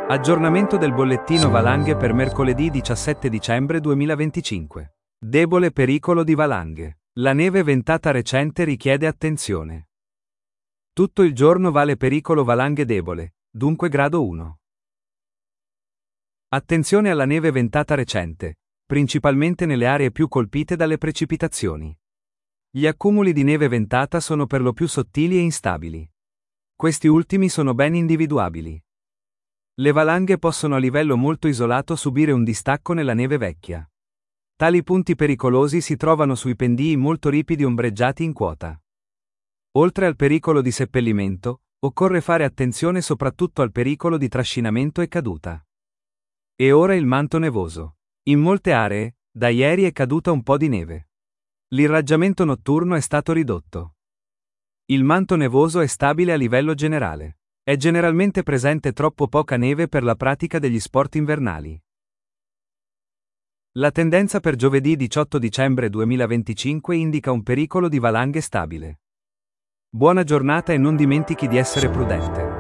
Aggiornamento del bollettino valanghe per mercoledì 17 dicembre 2025. Debole pericolo di valanghe. La neve ventata recente richiede attenzione. Tutto il giorno vale pericolo valanghe debole, dunque grado 1. Attenzione alla neve ventata recente, principalmente nelle aree più colpite dalle precipitazioni. Gli accumuli di neve ventata sono per lo più sottili e instabili. Questi ultimi sono ben individuabili. Le valanghe possono a livello molto isolato subire un distacco nella neve vecchia. Tali punti pericolosi si trovano sui pendii molto ripidi ombreggiati in quota. Oltre al pericolo di seppellimento, occorre fare attenzione soprattutto al pericolo di trascinamento e caduta. E ora il manto nevoso. In molte aree, da ieri è caduta un po' di neve. L'irraggiamento notturno è stato ridotto. Il manto nevoso è stabile a livello generale. È generalmente presente troppo poca neve per la pratica degli sport invernali. La tendenza per giovedì 18 dicembre 2025 indica un pericolo di valanghe stabile. Buona giornata e non dimentichi di essere prudente.